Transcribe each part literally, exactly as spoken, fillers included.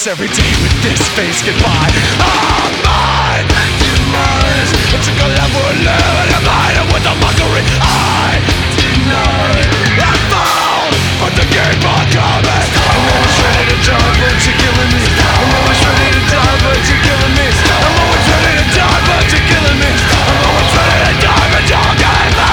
every day with this face goodbye. I'm mine, demise. I took a love for a love and I'm hiding with the mockery. I deny. I fall, but the game on coming. I'm always ready to die, but you're killing me. I'm always ready to die, but you're killing me. I'm always ready to die, but you're killing me. I'm always ready to die, but you're killing me.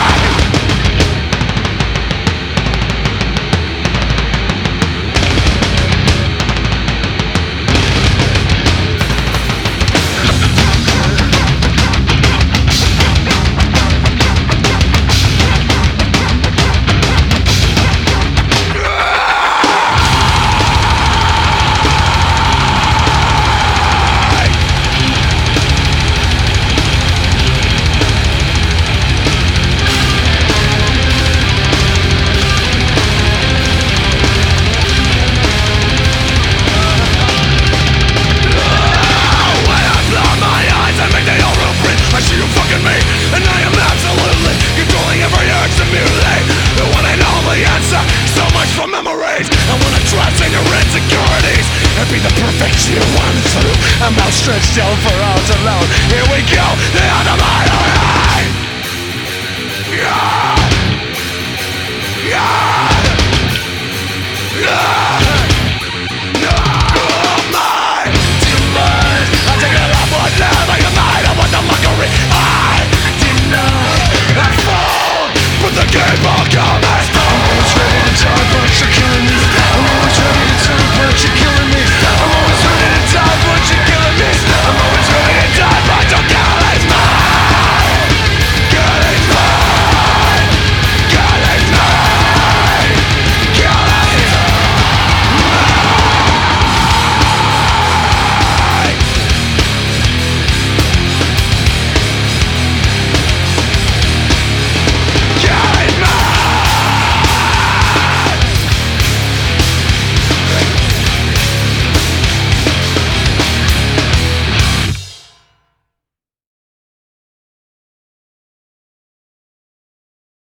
I wanna trust in your insecurities and be the perfect you want to. I'm outstretched out for all to alone. Here we go, the end of my life.